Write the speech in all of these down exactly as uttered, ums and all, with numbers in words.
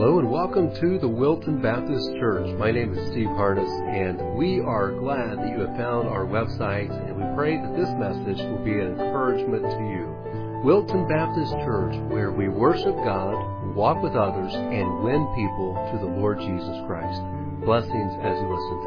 Hello and welcome to the Wilton Baptist Church. My name is Steve Harness, and we are glad that you have found our website, and we pray that this message will be an encouragement to you. Wilton Baptist Church, where we worship God, walk with others, and win people to the Lord Jesus Christ. Blessings as you listen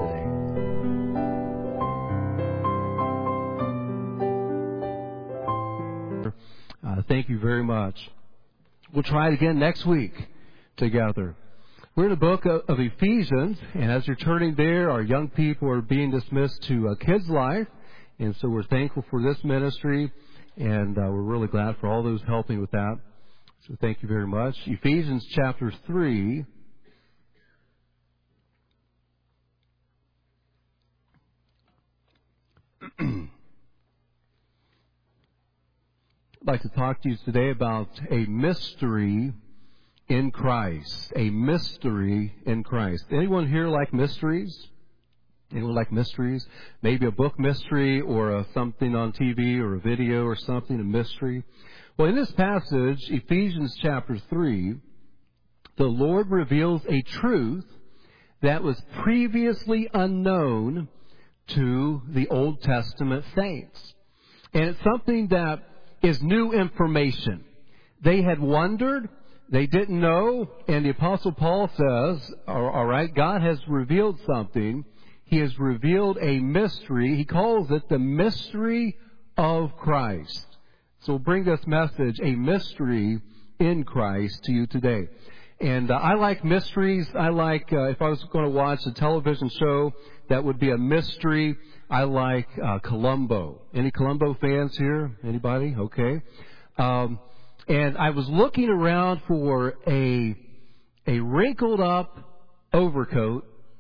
today. Uh, thank you very much. We'll try it again next week together. We're in the book of, of Ephesians, and as you're turning there, our young people are being dismissed to uh, Kids Life, and so we're thankful for this ministry, and uh, we're really glad for all those helping with that. So thank you very much. Ephesians chapter three. I'd like to talk to you today about a mystery in Christ. A mystery in Christ. Anyone here like mysteries? Anyone like mysteries? Maybe a book mystery or a, something on T V or a video or something, a mystery. Well, in this passage, Ephesians chapter three, the Lord reveals a truth that was previously unknown to the Old Testament saints. And it's something that is new information. They had wondered, they didn't know, and the Apostle Paul says, all right, God has revealed something. He has revealed a mystery. He calls it the mystery of Christ. So we'll bring this message, a mystery in Christ, to you today. And uh, I like mysteries. I like, uh, if I was going to watch a television show that would be a mystery, I like uh, Columbo. Any Columbo fans here? Anybody? Okay. Um, and I was looking around for a a wrinkled up overcoat,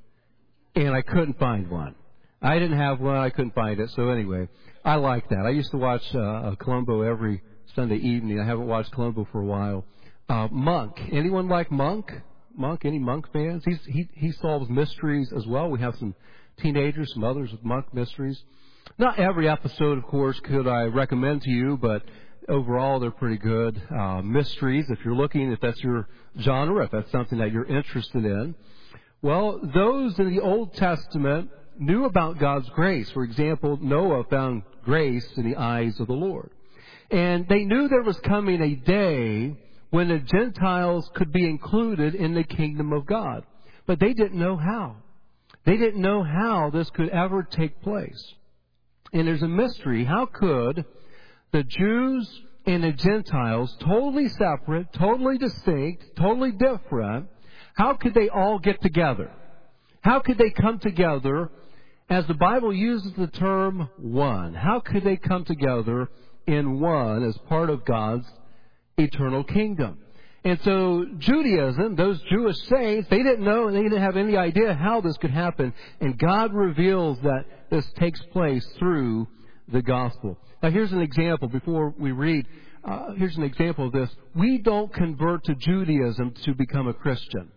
and I couldn't find one. I didn't have one. I couldn't find it. So anyway, I like that. I used to watch uh, Columbo every Sunday evening. I haven't watched Columbo for a while. Uh, Monk. Anyone like Monk? Monk? Any Monk fans? He's, he he solves mysteries as well. We have some teenagers, some others with Monk mysteries. Not every episode, of course, could I recommend to you, but overall they're pretty good. Uh, mysteries, if you're looking, if that's your genre, if that's something that you're interested in. Well, those in the Old Testament knew about God's grace. For example, Noah found grace in the eyes of the Lord. And they knew there was coming a day when the Gentiles could be included in the kingdom of God. But they didn't know how. They didn't know how this could ever take place. And there's a mystery. How could the Jews and the Gentiles, totally separate, totally distinct, totally different, how could they all get together? How could they come together, as the Bible uses the term one? How could they come together in one as part of God's eternal kingdom? And so Judaism, those Jewish saints, they didn't know and they didn't have any idea how this could happen. And God reveals that this takes place through the gospel. Now here's an example before we read. Uh, here's an example of this. We don't convert to Judaism to become a Christian.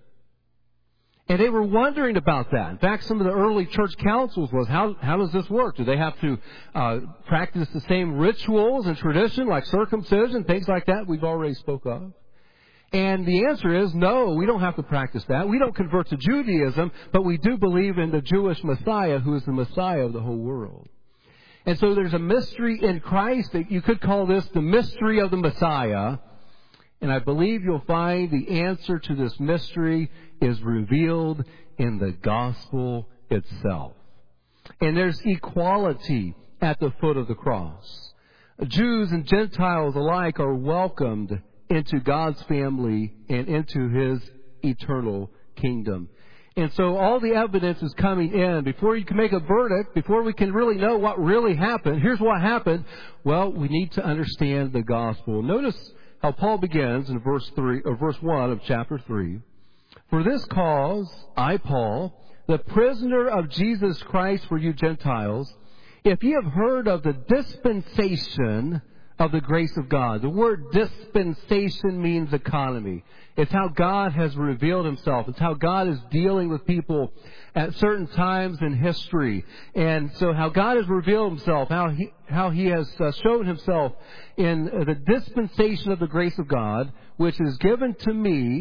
And they were wondering about that. In fact, some of the early church councils was, how, how does this work? Do they have to uh, practice the same rituals and tradition like circumcision, things like that we've already spoke of? And the answer is no, we don't have to practice that. We don't convert to Judaism, but we do believe in the Jewish Messiah who is the Messiah of the whole world. And so there's a mystery in Christ. That you could call this the mystery of the Messiah. And I believe you'll find the answer to this mystery is revealed in the gospel itself. And there's equality at the foot of the cross. Jews and Gentiles alike are welcomed into God's family and into His eternal kingdom. And so all the evidence is coming in. Before you can make a verdict, before we can really know what really happened, here's what happened. Well, we need to understand the gospel. Notice how Paul begins in verse three or verse one of chapter three. For this cause, I, Paul, the prisoner of Jesus Christ for you Gentiles, if ye have heard of the dispensation of the grace of God. The word dispensation means economy. It's how God has revealed Himself. It's how God is dealing with people at certain times in history. And so how God has revealed Himself, how He, how he has uh, shown Himself in the dispensation of the grace of God, which is given to me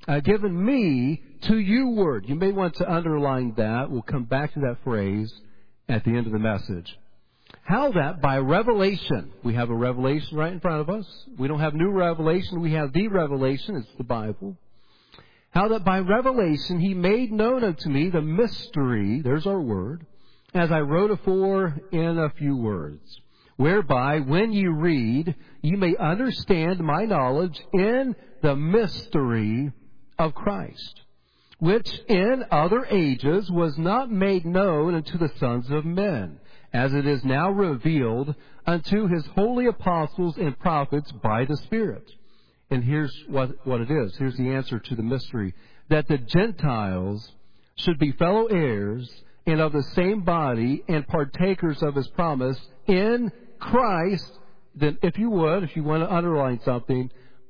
uh, given me to you word. You may want to underline that. We'll come back to that phrase at the end of the message. How that by revelation, we have a revelation right in front of us. We don't have new revelation. We have the revelation. It's the Bible. How that by revelation he made known unto me the mystery, there's our word, as I wrote afore in a few words, whereby when you read, you may understand my knowledge in the mystery of Christ, which in other ages was not made known unto the sons of men, as it is now revealed unto his holy apostles and prophets by the Spirit. And here's what, what it is. Here's the answer to the mystery. That the Gentiles should be fellow heirs and of the same body and partakers of his promise in Christ. Then, if you would, if you want to underline something,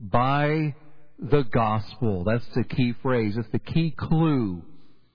by the gospel. That's the key phrase. It's the key clue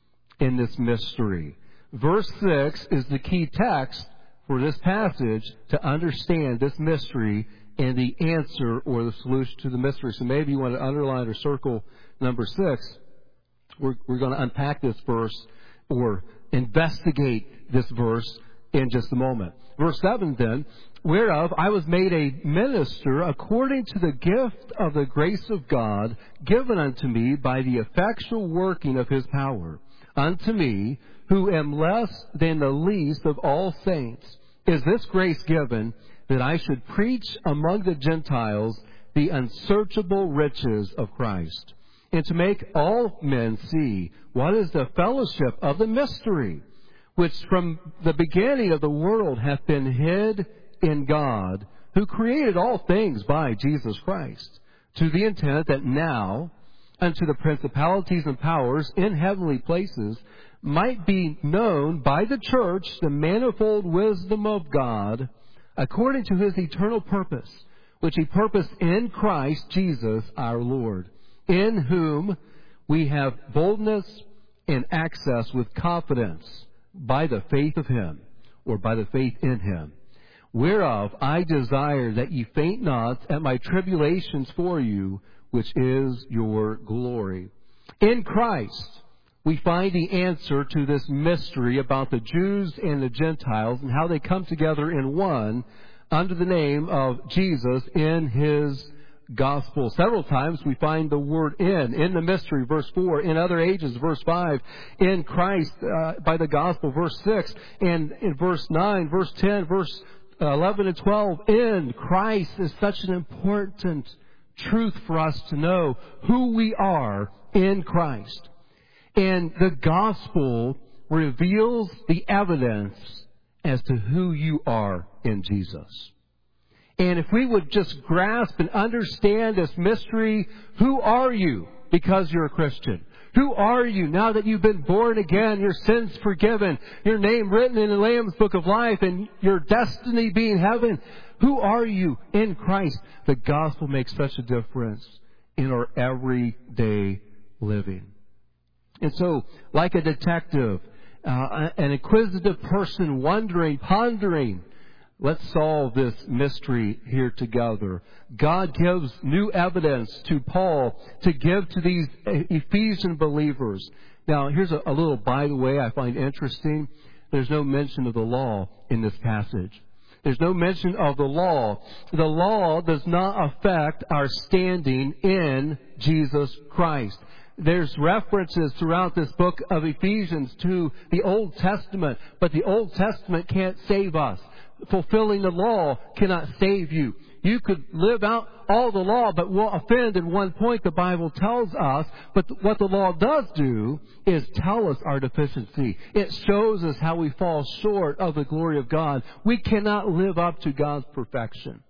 in this mystery. Verse six is the key text for this passage to understand this mystery and the answer or the solution to the mystery. So maybe you want to underline or circle number six. We're, we're going to unpack this verse or investigate this verse in just a moment. Verse seven then, whereof I was made a minister according to the gift of the grace of God given unto me by the effectual working of his power. Unto me, who am less than the least of all saints, is this grace given, that I should preach among the Gentiles the unsearchable riches of Christ, and to make all men see what is the fellowship of the mystery, which from the beginning of the world hath been hid in God, who created all things by Jesus Christ, to the intent that now unto the principalities and powers in heavenly places might be known by the church the manifold wisdom of God, according to his eternal purpose, which he purposed in Christ Jesus our Lord, in whom we have boldness and access with confidence by the faith of him, or by the faith in him, whereof I desire that ye faint not at my tribulations for you, which is your glory. In Christ, we find the answer to this mystery about the Jews and the Gentiles and how they come together in one under the name of Jesus in his gospel. Several times we find the word in, in the mystery, verse four, in other ages, verse five, in Christ, uh, by the gospel, verse six, and in verse nine, verse ten, verse eleven and twelve, in Christ is such an important truth for us to know who we are in Christ. And the gospel reveals the evidence as to who you are in Jesus. And if we would just grasp and understand this mystery, who are you because you're a Christian? Who are you now that you've been born again, your sins forgiven, your name written in the Lamb's Book of Life, and your destiny being heaven? Who are you in Christ? The gospel makes such a difference in our everyday living. And so, like a detective, uh, an inquisitive person wondering, pondering, let's solve this mystery here together. God gives new evidence to Paul to give to these Ephesian believers. Now, here's a, a little by the way I find interesting. There's no mention of the law in this passage. There's no mention of the law. The law does not affect our standing in Jesus Christ. There's references throughout this book of Ephesians to the Old Testament, but the Old Testament can't save us. Fulfilling the law cannot save you. You could live out all the law, but will offend in one point, the Bible tells us. But what the law does do is tell us our deficiency. It shows us how we fall short of the glory of God. We cannot live up to God's perfection.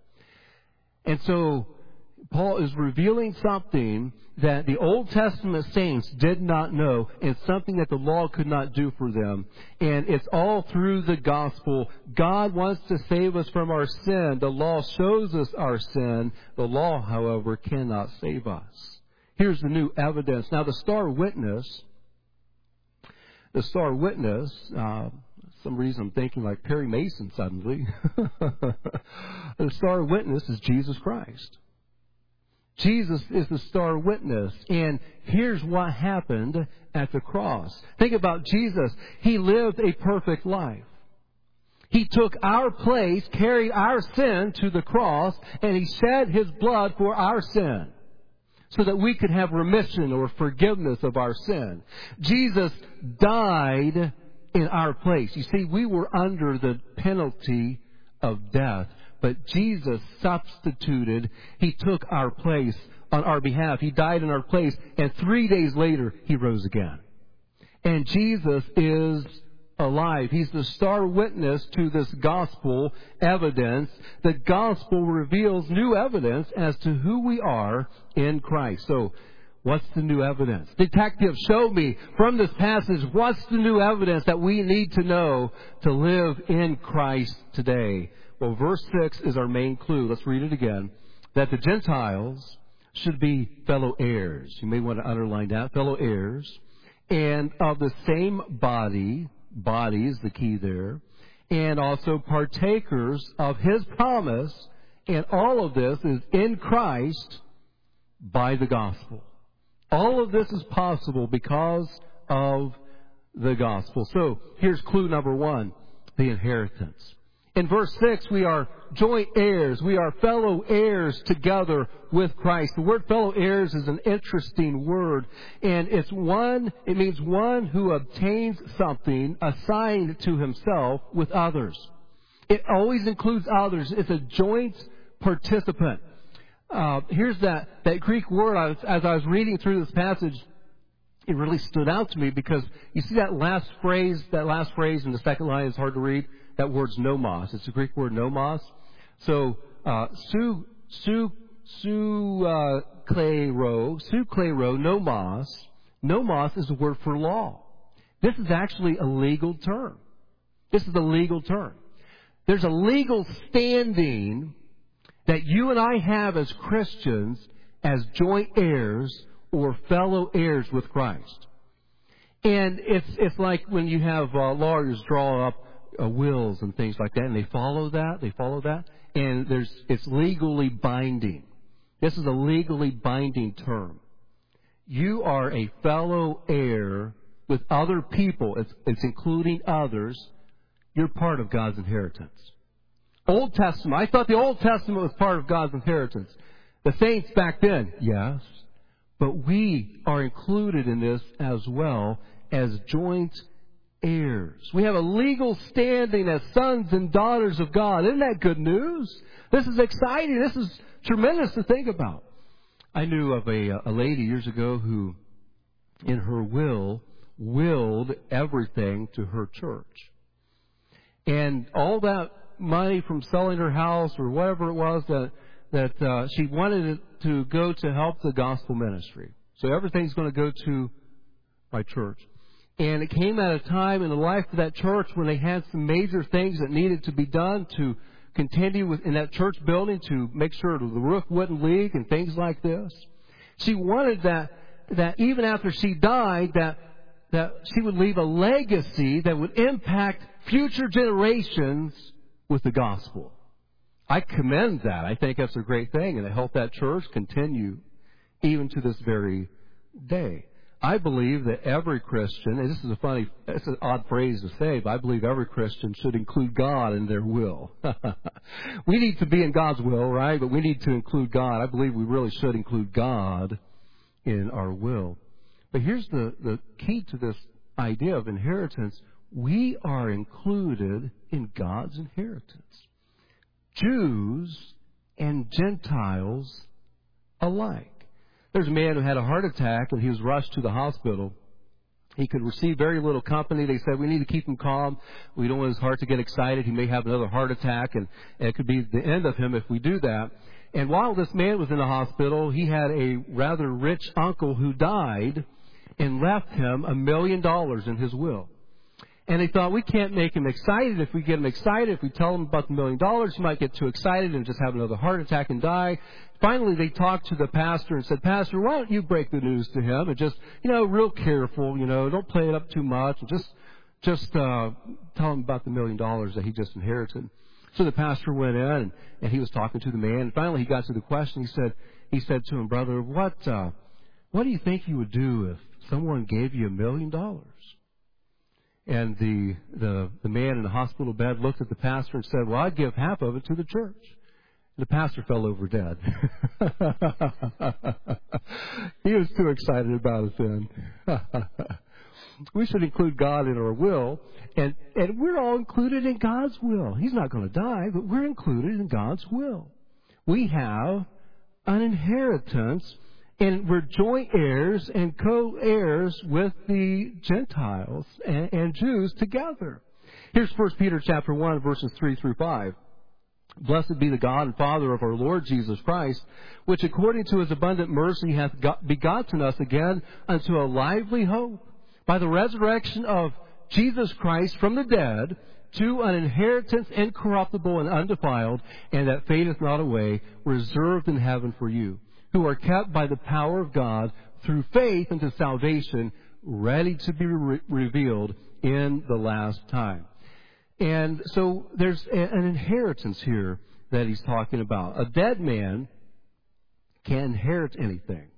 And so Paul is revealing something that the Old Testament saints did not know, and something that the law could not do for them. And it's all through the gospel. God wants to save us from our sin. The law shows us our sin. The law, however, cannot save us. Here's the new evidence. Now, the star witness, the star witness, uh, some reason I'm thinking like Perry Mason suddenly. The star witness is Jesus Christ. Jesus is the star witness. And here's what happened at the cross. Think about Jesus. He lived a perfect life. He took our place, carried our sin to the cross, and He shed His blood for our sin so that we could have remission or forgiveness of our sin. Jesus died in our place. You see, we were under the penalty of death, but Jesus substituted. He took our place on our behalf. He died in our place, and three days later, He rose again. And Jesus is alive. He's the star witness to this gospel evidence. The gospel reveals new evidence as to who we are in Christ. So, what's the new evidence? Detective, show me from this passage, what's the new evidence that we need to know to live in Christ today? Well, verse six is our main clue. Let's read it again. That the Gentiles should be fellow heirs. You may want to underline that. Fellow heirs. And of the same body, body is the key there, and also partakers of His promise, and all of this is in Christ by the gospel. All of this is possible because of the gospel. So, here's clue number one, the inheritance. In verse six, we are joint heirs. We are fellow heirs together with Christ. The word fellow heirs is an interesting word. And it's one, it means one who obtains something assigned to himself with others. It always includes others. It's a joint participant. Uh, here's that, that Greek word. I was, as I was reading through this passage, it really stood out to me because you see that last phrase, that last phrase in the second line is hard to read. That word's nomos. It's a Greek word, nomos. So, uh, su, su, su, uh, klero, su, klero, nomos. Nomos is a word for law. This is actually a legal term. This is a legal term. There's a legal standing that you and I have as Christians as joint heirs or fellow heirs with Christ. And it's, it's like when you have uh, lawyers draw up Uh, wills and things like that, and they follow that, they follow that, and there's, it's legally binding. This is a legally binding term. You are a fellow heir with other people. It's, it's including others. You're part of God's inheritance. Old Testament, I thought the Old Testament was part of God's inheritance. The saints back then, yes, but we are included in this as well as joint heirs. We have a legal standing as sons and daughters of God. Isn't that good news? This is exciting. This is tremendous to think about. I knew of a, a lady years ago who, in her will, willed everything to her church. And all that money from selling her house or whatever it was that, that uh, she wanted it to go to help the gospel ministry. So everything's going to go to my church. And it came at a time in the life of that church when they had some major things that needed to be done to continue with, in that church building to make sure the roof wouldn't leak and things like this. She wanted that, that even after she died, that, that she would leave a legacy that would impact future generations with the gospel. I commend that. I think that's a great thing, and it helped that church continue even to this very day. I believe that every Christian, and this is a funny, it's an odd phrase to say, but I believe every Christian should include God in their will. We need to be in God's will, right? But we need to include God. I believe we really should include God in our will. But here's the, the key to this idea of inheritance. We are included in God's inheritance. Jews and Gentiles alike. There's a man who had a heart attack and he was rushed to the hospital. He could receive very little company. They said, we need to keep him calm. We don't want his heart to get excited. He may have another heart attack, and it could be the end of him if we do that. And while this man was in the hospital, he had a rather rich uncle who died and left him a million dollars in his will. And they thought, we can't make him excited. If we get him excited, if we tell him about the million dollars, he might get too excited and just have another heart attack and die. Finally, they talked to the pastor and said, Pastor, why don't you break the news to him and just, you know, real careful, you know, don't play it up too much, and just just uh, tell him about the million dollars that he just inherited. So the pastor went in, and, and he was talking to the man. And finally, he got to the question. He said, he said to him, "Brother, what uh, what do you think you would do if someone gave you a million dollars?" And the, the the man in the hospital bed looked at the pastor and said, "Well, I'd give half of it to the church." The pastor fell over dead. He was too excited about it then. We should include God in our will, and, and we're all included in God's will. He's not going to die, but we're included in God's will. We have an inheritance, and we're joint heirs and co-heirs with the Gentiles and, and Jews together. Here's First Peter chapter one, verses three through five. "Blessed be the God and Father of our Lord Jesus Christ, which according to His abundant mercy hath begotten us again unto a lively hope, by the resurrection of Jesus Christ from the dead, to an inheritance incorruptible and undefiled, and that fadeth not away, reserved in heaven for you, who are kept by the power of God through faith unto salvation, ready to be re- revealed in the last time." And so there's an inheritance here that he's talking about. A dead man can't inherit anything.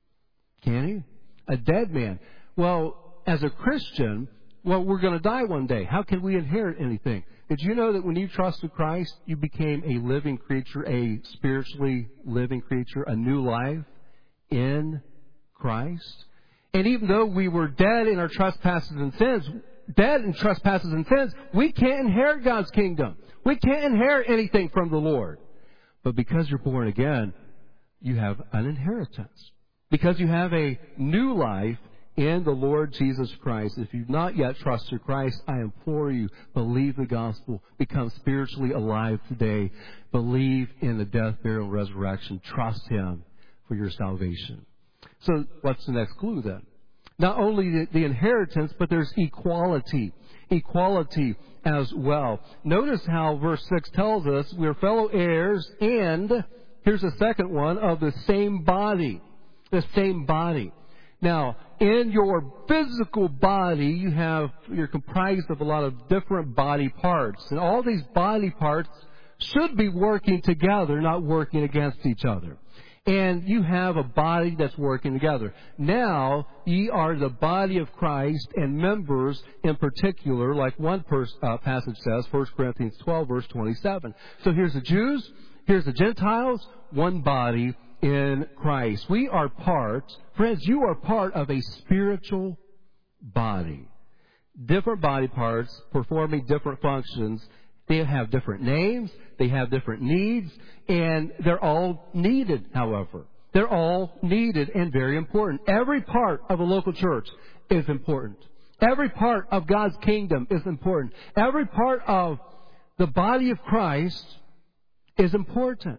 Can he? A dead man. Well, as a Christian, well, we're going to die one day. How can we inherit anything? Did you know that when you trusted Christ, you became a living creature, a spiritually living creature, a new life in Christ? And even though we were dead in our trespasses and sins, dead in trespasses and sins, we can't inherit God's kingdom. We can't inherit anything from the Lord. But because you're born again, you have an inheritance. Because you have a new life in the Lord Jesus Christ. If you've not yet trusted Christ, I implore you, believe the gospel. Become spiritually alive today. Believe in the death, burial, and resurrection. Trust Him for your salvation. So what's the next clue then? Not only the, the inheritance, but there's equality. Equality as well. Notice how verse six tells us we're fellow heirs and, here's the second one, of the same body. The same body. Now, in your physical body, you have, you're comprised of a lot of different body parts. And all these body parts should be working together, not working against each other. And you have a body that's working together. Now, ye are the body of Christ and members in particular, like one pers- uh, passage says, First Corinthians twelve, verse twenty-seven. So here's the Jews, here's the Gentiles, one body in Christ. We are part, friends, you are part of a spiritual body. Different body parts performing different functions. They have different names, they have different needs, and they're all needed, however. They're all needed and very important. Every part of a local church is important. Every part of God's kingdom is important. Every part of the body of Christ is important.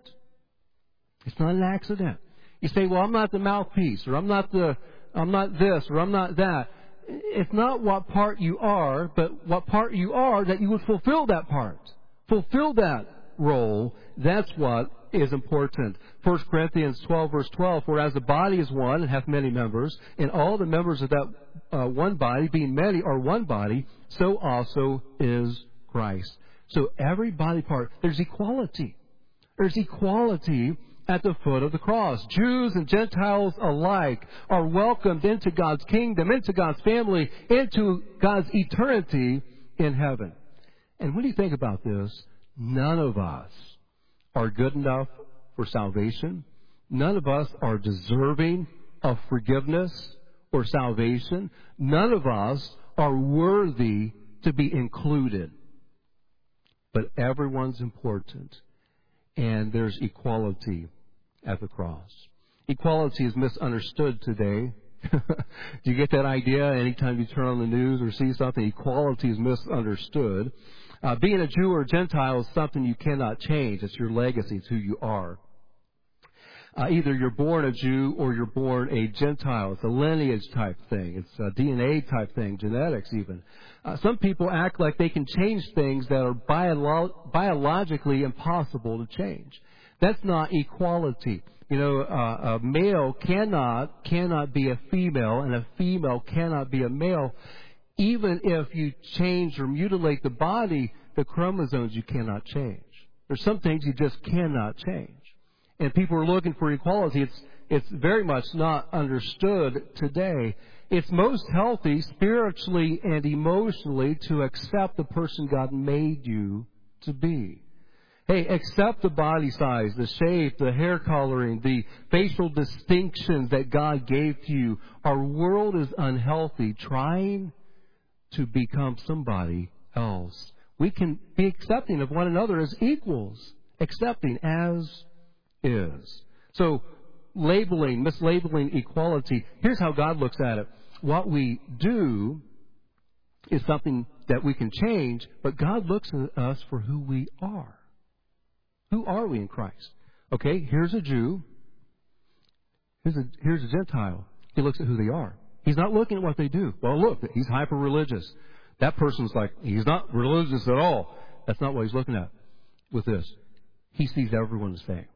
It's not an accident. You say, well, I'm not the mouthpiece, or I'm not the, I'm not this, or I'm not that. It's not what part you are, but what part you are that you would fulfill that part. Fulfill that role. That's what is important. First Corinthians twelve, verse twelve, whereas the body is one and hath many members, and all the members of that uh, one body, being many, are one body, so also is Christ. So every body part, there's equality. There's equality at the foot of the cross. Jews and Gentiles alike are welcomed into God's kingdom, into God's family, into God's eternity in heaven. And when you think about this, none of us are good enough for salvation. None of us are deserving of forgiveness or salvation. None of us are worthy to be included. But everyone's important. And there's equality at the cross. Equality is misunderstood today. Do you get that idea? Anytime you turn on the news or see something, equality is misunderstood. Uh, being a Jew or a Gentile is something you cannot change. It's your legacy. It's who you are. Uh, either you're born a Jew or you're born a Gentile. It's a lineage type thing. It's a D N A type thing, genetics even. Uh, some people act like they can change things that are bio- biologically impossible to change. That's not equality. You know, uh, a male cannot cannot be a female, and a female cannot be a male. Even if you change or mutilate the body, the chromosomes you cannot change. There's some things you just cannot change. and people are looking for equality. It's, it's very much not understood today. It's most healthy spiritually and emotionally to accept the person God made you to be. Hey, accept the body size, the shape, the hair coloring, the facial distinctions that God gave to you. Our world is unhealthy, trying to become somebody else. We can be accepting of one another as equals, accepting as is. So, labeling, mislabeling equality, here's how God looks at it. What we do is something that we can change, but God looks at us for who we are. Who are we in Christ? Okay, here's a Jew. Here's a, here's a Gentile. He looks at who they are. He's not looking at what they do. Well, look, he's hyper-religious. That person's like, he's not religious at all. That's not what he's looking at with this. He sees everyone the same.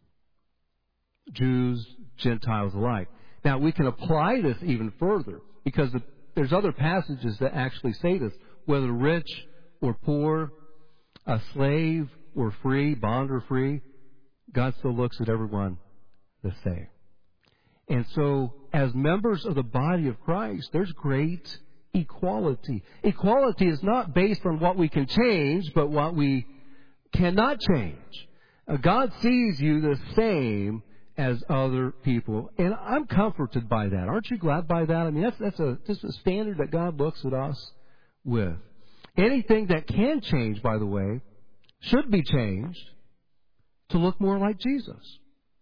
Jews, Gentiles alike. Now, we can apply this even further because the, there's other passages that actually say this. Whether rich or poor, a slave or free, bond or free, God still looks at everyone the same. And so, as members of the body of Christ, there's great equality. Equality is not based on what we can change, but what we cannot change. Uh, God sees you the same as other people. And I'm comforted by that. Aren't you glad by that? I mean, that's, that's a, just a standard that God looks at us with. Anything that can change, by the way, should be changed to look more like Jesus.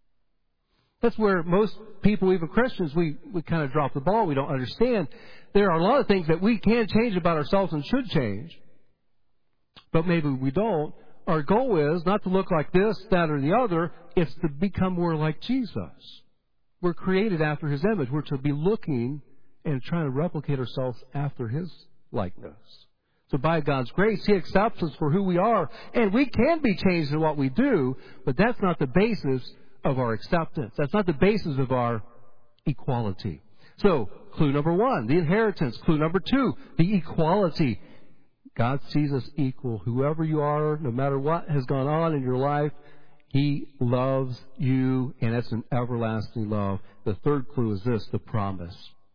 That's where most people, even Christians, we, we kind of drop the ball. We don't understand. There are a lot of things that we can change about ourselves and should change, but maybe we don't. Our goal is not to look like this, that, or the other. It's to become more like Jesus. We're created after His image. We're to be looking and trying to replicate ourselves after His likeness. So by God's grace, He accepts us for who we are, and we can be changed in what we do, but that's not the basis of our acceptance. That's not the basis of our equality. So, clue number one, the inheritance. Clue number two, the equality. God sees us equal. Whoever you are, no matter what has gone on in your life, He loves you, and it's an everlasting love. The third clue is this, the promise.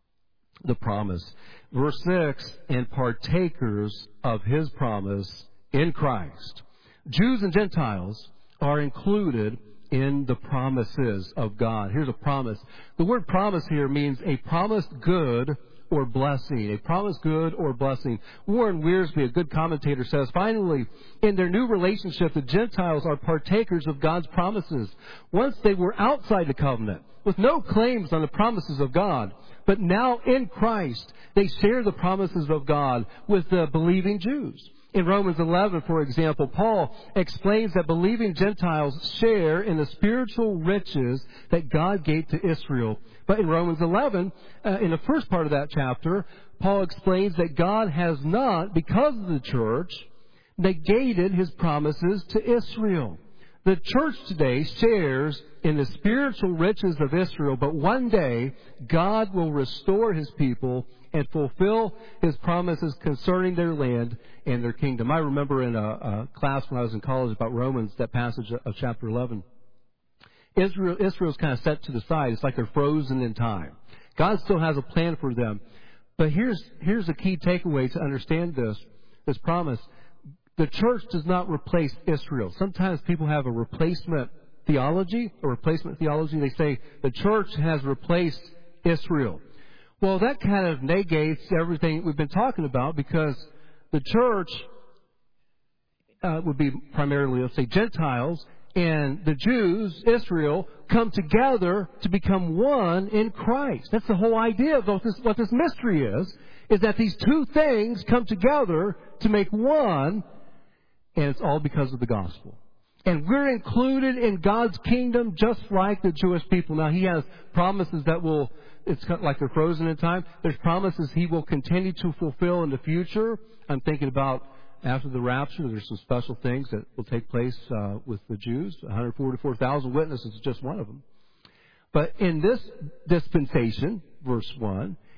The promise. Verse six, and partakers of His promise in Christ. Jews and Gentiles are included in the promises of God. Here's a promise. The word promise here means a promised good or blessing. A promised good or blessing. Warren Wiersbe, a good commentator, says, finally, in their new relationship, the Gentiles are partakers of God's promises. Once they were outside the covenant, with no claims on the promises of God. But now in Christ, they share the promises of God with the believing Jews. In Romans eleven, for example, Paul explains that believing Gentiles share in the spiritual riches that God gave to Israel. But in Romans eleven, uh, in the first part of that chapter, Paul explains that God has not, because of the church, negated His promises to Israel. The church today shares in the spiritual riches of Israel, but one day God will restore His people and fulfill His promises concerning their land and their kingdom. I remember in a, a class when I was in college about Romans, that passage of chapter eleven. Israel, Israel's kind of set to the side. It's like they're frozen in time. God still has a plan for them. But here's, here's a key takeaway to understand this, this promise. The church does not replace Israel. Sometimes people have a replacement theology, a replacement theology. They say the church has replaced Israel. Well, that kind of negates everything we've been talking about, because the church uh, would be primarily, let's say, Gentiles, and the Jews, Israel, come together to become one in Christ. That's the whole idea of what this, what this mystery is, is that these two things come together to make one, and it's all because of the gospel. And we're included in God's kingdom just like the Jewish people. Now, He has promises that will, it's kind of like they're frozen in time. There's promises He will continue to fulfill in the future. I'm thinking about after the rapture, there's some special things that will take place uh, with the Jews. one hundred forty-four thousand witnesses is just one of them. But in this dispensation, verse one,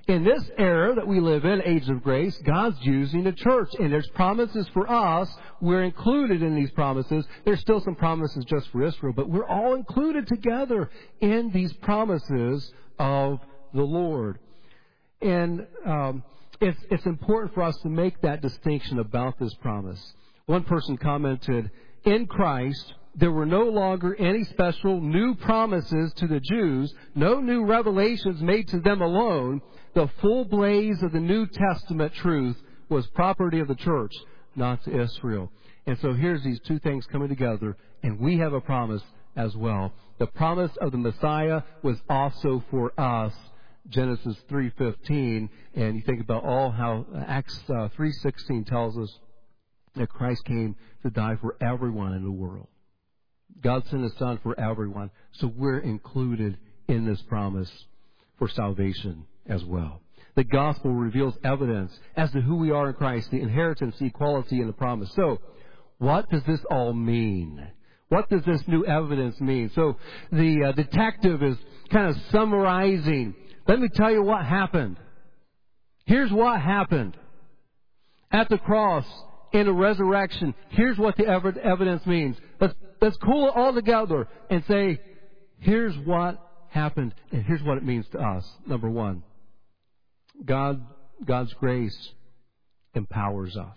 In this era that we live in, age of grace, God's using the church. And there's promises for us. We're included in these promises. There's still some promises just for Israel, but we're all included together in these promises of the Lord. And um, it's, it's important for us to make that distinction about this promise. One person commented, in Christ, there were no longer any special new promises to the Jews, no new revelations made to them alone. The full blaze of the New Testament truth was property of the church, not to Israel. And so here's these two things coming together, and we have a promise as well. The promise of the Messiah was also for us, Genesis three fifteen, and you think about all how Acts uh, three sixteen tells us that Christ came to die for everyone in the world. God sent His Son for everyone, so we're included in this promise for salvation as well. The gospel reveals evidence as to who we are in Christ, the inheritance, the equality, and the promise. So, what does this all mean? What does this new evidence mean? So, the uh, detective is kind of summarizing. Let me tell you what happened. Here's what happened. At the cross, in the resurrection, here's what the ev- evidence means. Let's, let's cool it all together and say, here's what happened, and here's what it means to us. Number one, God, God's grace empowers us.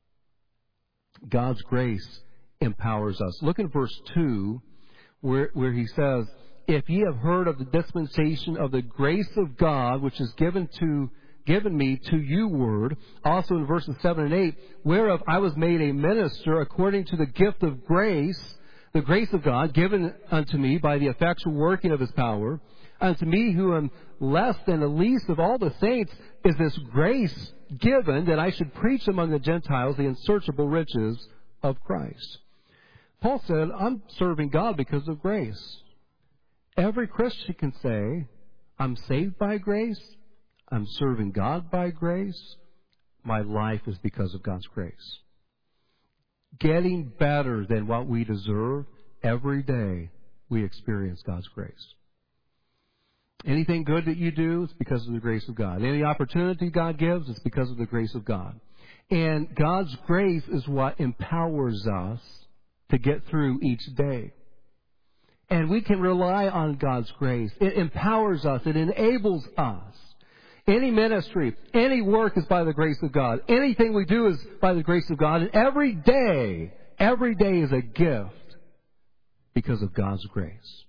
God's grace empowers us. Look at verse two, where, where he says, if ye have heard of the dispensation of the grace of God, which is given to given me to you word. Also in verses seven and eight, whereof I was made a minister according to the gift of grace, the grace of God given unto me by the effectual working of His power. Unto me who am less than the least of all the saints is this grace given that I should preach among the Gentiles the unsearchable riches of Christ. Paul said, I'm serving God because of grace. Every Christian can say, I'm saved by grace. I'm serving God by grace. My life is because of God's grace. Getting better than what we deserve, every day we experience God's grace. Anything good that you do, it's because of the grace of God. Any opportunity God gives, it's because of the grace of God. And God's grace is what empowers us to get through each day. And we can rely on God's grace. It empowers us. It enables us. Any ministry, any work is by the grace of God. Anything we do is by the grace of God. And every day, every day is a gift because of God's grace.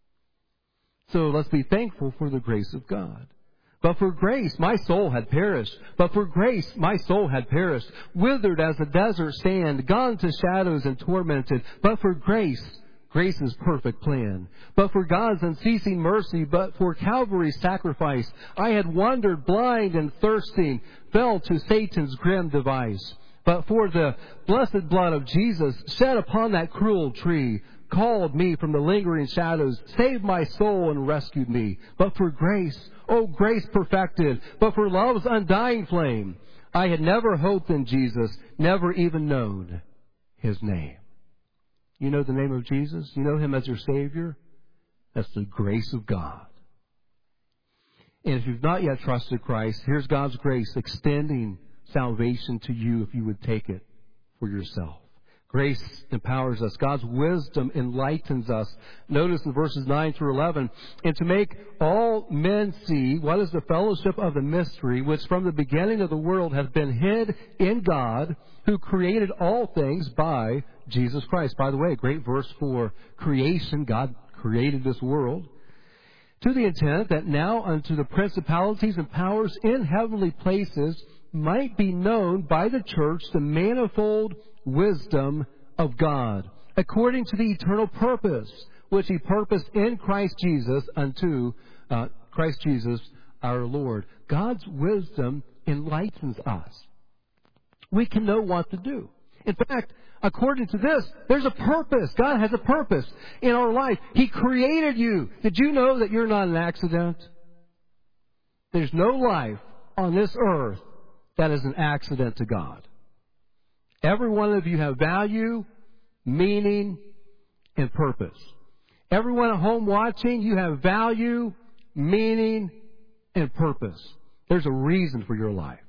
So let's be thankful for the grace of God. But for grace, my soul had perished. But for grace, my soul had perished. Withered as a desert sand, gone to shadows and tormented. But for grace, grace's perfect plan. But for God's unceasing mercy, but for Calvary's sacrifice, I had wandered blind and thirsting, fell to Satan's grim device. But for the blessed blood of Jesus shed upon that cruel tree, called me from the lingering shadows, saved my soul and rescued me. But for grace, oh grace perfected, but for love's undying flame, I had never hoped in Jesus, never even known His name. You know the name of Jesus? You know Him as your Savior? That's the grace of God. And if you've not yet trusted Christ, here's God's grace extending salvation to you if you would take it for yourself. Grace empowers us. God's wisdom enlightens us. Notice in verses nine through eleven, and to make all men see what is the fellowship of the mystery, which from the beginning of the world has been hid in God, who created all things by Jesus Christ. By the way, a great verse for creation. God created this world. To the intent that now unto the principalities and powers in heavenly places might be known by the church the manifold wisdom of God, according to the eternal purpose which He purposed in Christ Jesus unto uh, Christ Jesus our Lord. God's wisdom enlightens us. We can know what to do. In fact, according to this, there's a purpose. God has a purpose in our life. He created you. Did you know that you're not an accident? There's no life on this earth that is an accident to God. Every one of you have value, meaning, and purpose. Everyone at home watching, you have value, meaning, and purpose. There's a reason for your life.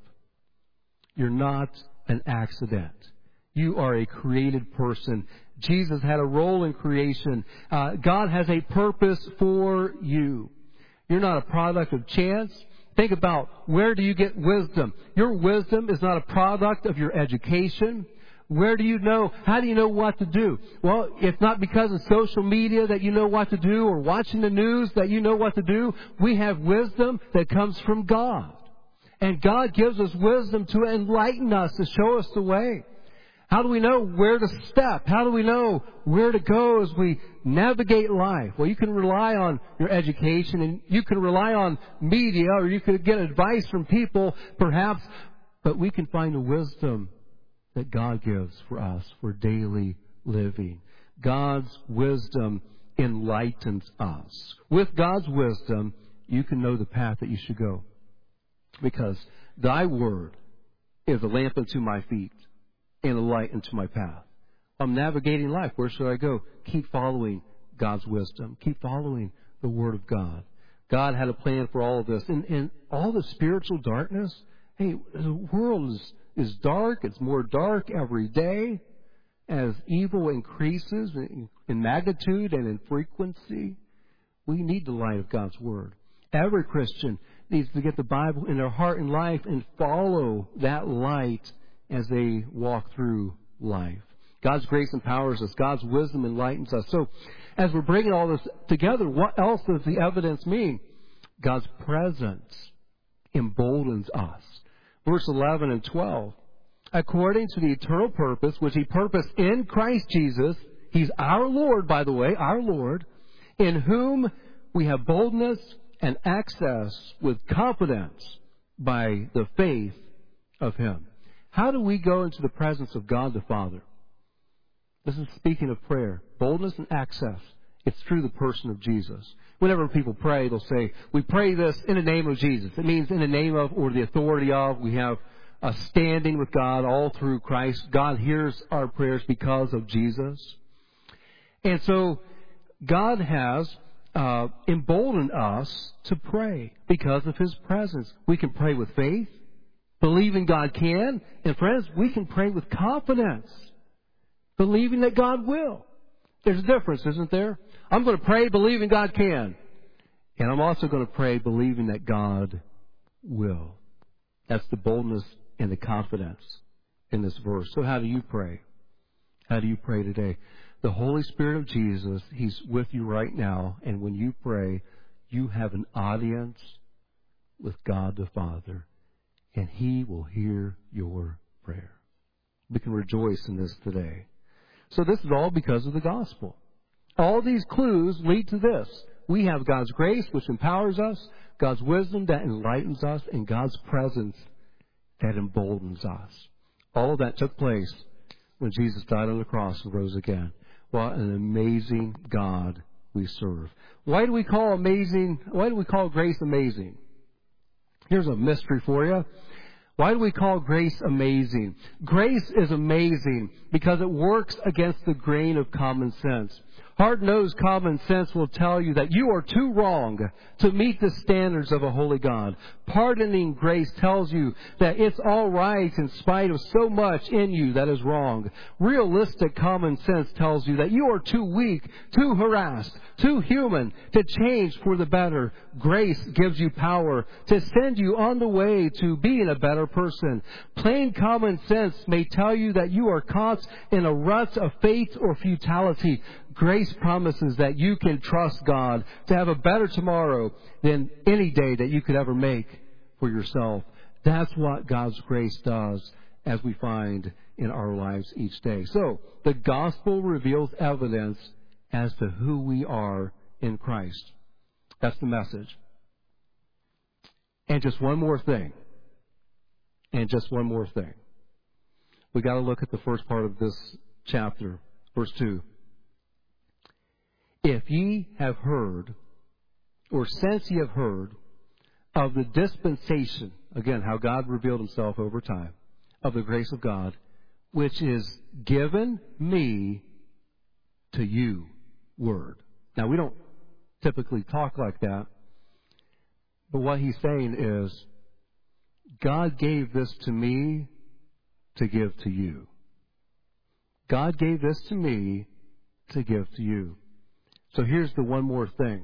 You're not an accident. You are a created person. Jesus had a role in creation. Uh, God has a purpose for you. You're not a product of chance. Think about, where do you get wisdom? Your wisdom is not a product of your education. Where do you know? How do you know what to do? Well, it's not because of social media that you know what to do, or watching the news that you know what to do. We have wisdom that comes from God. And God gives us wisdom to enlighten us, to show us the way. How do we know where to step? How do we know where to go as we navigate life? Well, you can rely on your education, and you can rely on media, or you can get advice from people, perhaps, but we can find the wisdom that God gives for us for daily living. God's wisdom enlightens us. With God's wisdom, you can know the path that you should go. Because thy word is a lamp unto my feet and a light unto my path. I'm navigating life. Where should I go? Keep following God's wisdom. Keep following the word of God. God had a plan for all of this. And, and all the spiritual darkness, hey, the world is, is dark. It's more dark every day as evil increases in, in magnitude and in frequency. We need the light of God's word. Every Christian needs to get the Bible in their heart and life and follow that light as they walk through life. God's grace empowers us. God's wisdom enlightens us. So, as we're bringing all this together, what else does the evidence mean? God's presence emboldens us. Verse eleven and twelve. According to the eternal purpose which He purposed in Christ Jesus, He's our Lord, by the way, our Lord, in whom we have boldness and access with confidence by the faith of Him. How do we go into the presence of God the Father? This is speaking of prayer. Boldness and access. It's through the person of Jesus. Whenever people pray, they'll say, we pray this in the name of Jesus. It means in the name of, or the authority of. We have a standing with God all through Christ. God hears our prayers because of Jesus. And so God has uh, emboldened us to pray because of His presence. We can pray with faith, believing God can. And friends, we can pray with confidence, believing that God will. There's a difference, isn't there? I'm going to pray believing God can. And I'm also going to pray believing that God will. That's the boldness and the confidence in this verse. So how do you pray? How do you pray today? The Holy Spirit of Jesus, He's with you right now. And when you pray, you have an audience with God the Father. And He will hear your prayer. We can rejoice in this today. So this is all because of the gospel. All these clues lead to this. We have God's grace, which empowers us, God's wisdom that enlightens us, and God's presence that emboldens us. All of that took place when Jesus died on the cross and rose again. What an amazing God we serve. Why do we call amazing, why do we call grace amazing? Here's a mystery for you. Why do we call grace amazing? Grace is amazing because it works against the grain of common sense. Hard-nosed common sense will tell you that you are too wrong to meet the standards of a holy God. Pardoning grace tells you that it's all right in spite of so much in you that is wrong. Realistic common sense tells you that you are too weak, too harassed, too human to change for the better. Grace gives you power to send you on the way to being a better person. Plain common sense may tell you that you are caught in a rut of fate or futility. Grace promises that you can trust God to have a better tomorrow than any day that you could ever make for yourself. That's what God's grace does, as we find in our lives each day. So, the gospel reveals evidence as to who we are in Christ. That's the message. And just one more thing. And just one more thing. We got to look at the first part of this chapter, verse two. If ye have heard, or since ye have heard, of the dispensation, again, how God revealed Himself over time, of the grace of God, which is given me to you, word. Now, we don't typically talk like that, but what he's saying is, God gave this to me to give to you. God gave this to me to give to you. So here's the one more thing.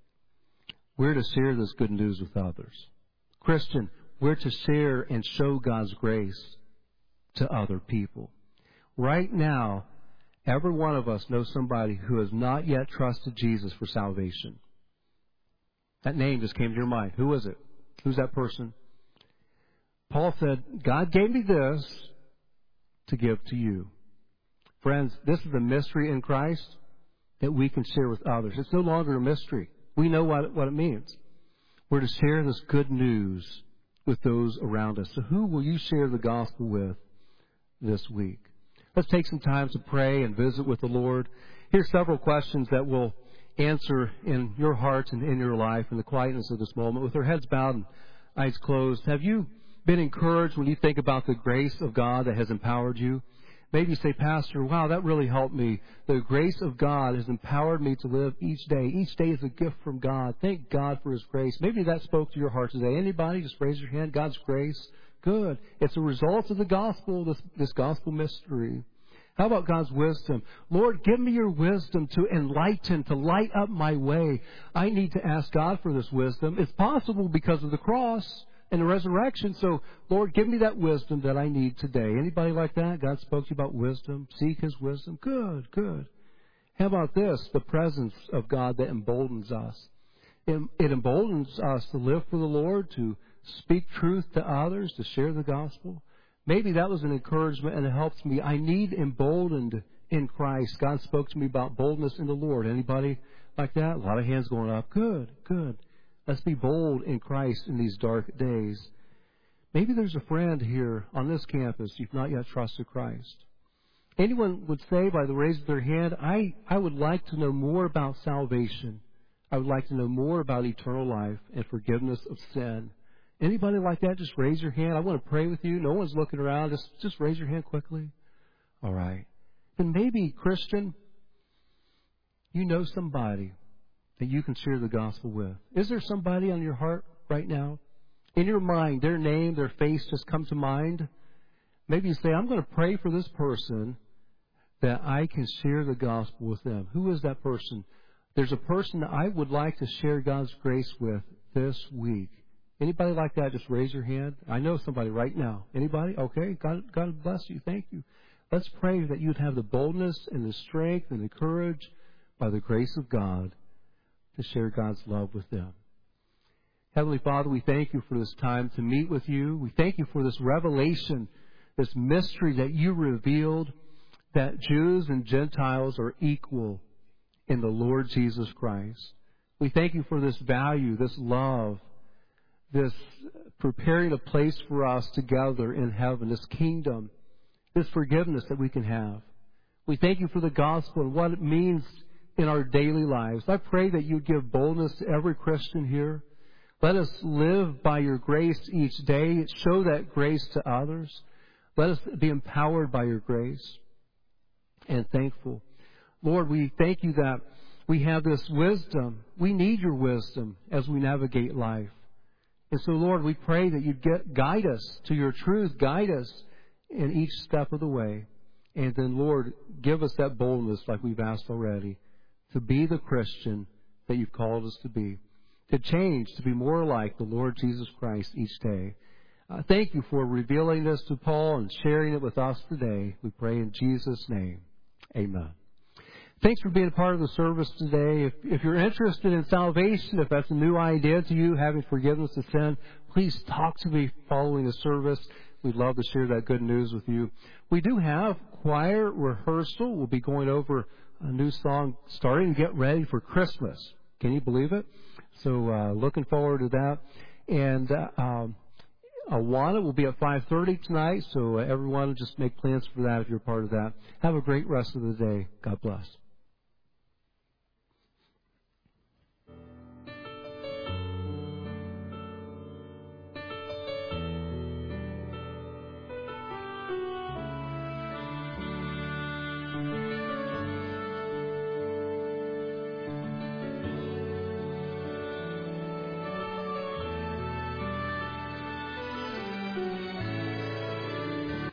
We're to share this good news with others. Christian, we're to share and show God's grace to other people. Right now, every one of us knows somebody who has not yet trusted Jesus for salvation. That name just came to your mind. Who is it? Who's that person? Paul said, God gave me this to give to you. Friends, this is a mystery in Christ that we can share with others. It's no longer a mystery. We know what, what it means. We're to share this good news with those around us. So who will you share the gospel with this week? Let's take some time to pray and visit with the Lord. Here's several questions that we'll answer in your heart and in your life in the quietness of this moment. With our heads bowed and eyes closed, have you been encouraged when you think about the grace of God that has empowered you? Maybe you say, Pastor, wow, that really helped me. The grace of God has empowered me to live each day. Each day is a gift from God. Thank God for His grace. Maybe that spoke to your heart today. Anybody? Just raise your hand. God's grace. Good. It's a result of the gospel, this, this gospel mystery. How about God's wisdom? Lord, give me your wisdom to enlighten, to light up my way. I need to ask God for this wisdom. It's possible because of the cross and the resurrection. So, Lord, give me that wisdom that I need today. Anybody like that? God spoke to you about wisdom. Seek His wisdom. Good, good. How about this? The presence of God that emboldens us. It, it emboldens us to live for the Lord, to speak truth to others, to share the gospel. Maybe that was an encouragement and it helps me. I need emboldened in Christ. God spoke to me about boldness in the Lord. Anybody like that? A lot of hands going up. Good, good. Let's be bold in Christ in these dark days. Maybe there's a friend here on this campus you've not yet trusted Christ. Anyone would say by the raise of their hand, I, I would like to know more about salvation. I would like to know more about eternal life and forgiveness of sin. Anybody like that? Just raise your hand. I want to pray with you. No one's looking around. Just, just raise your hand quickly. All right. And maybe, Christian, you know somebody that you can share the gospel with. Is there somebody on your heart right now? In your mind, their name, their face just come to mind. Maybe you say, I'm going to pray for this person that I can share the gospel with them. Who is that person? There's a person that I would like to share God's grace with this week. Anybody like that? Just raise your hand. I know somebody right now. Anybody? Okay. God, God bless you. Thank you. Let's pray that you'd have the boldness and the strength and the courage by the grace of God to share God's love with them. Heavenly Father, we thank you for this time to meet with you. We thank you for this revelation, this mystery that you revealed, that Jews and Gentiles are equal in the Lord Jesus Christ. We thank you for this value, this love, this preparing a place for us together in heaven, this kingdom, this forgiveness that we can have. We thank you for the gospel and what it means in our daily lives. I pray that you give boldness to every Christian here. Let us live by your grace each day. Show that grace to others. Let us be empowered by your grace and thankful. Lord, we thank you that we have this wisdom. We need your wisdom as we navigate life. And so, Lord, we pray that you get, guide us to your truth. Guide us in each step of the way. And then, Lord, give us that boldness like we've asked already, to be the Christian that you've called us to be, to change, to be more like the Lord Jesus Christ each day. Uh, thank you for revealing this to Paul and sharing it with us today. We pray in Jesus' name. Amen. Thanks for being a part of the service today. If, if you're interested in salvation, if that's a new idea to you, having forgiveness of sin, please talk to me following the service. We'd love to share that good news with you. We do have choir rehearsal. We'll be going over a new song, starting to get ready for Christmas. Can you believe it? So uh, looking forward to that. And uh, um, Awana will be at five thirty tonight, so uh, everyone just make plans for that if you're part of that. Have a great rest of the day. God bless.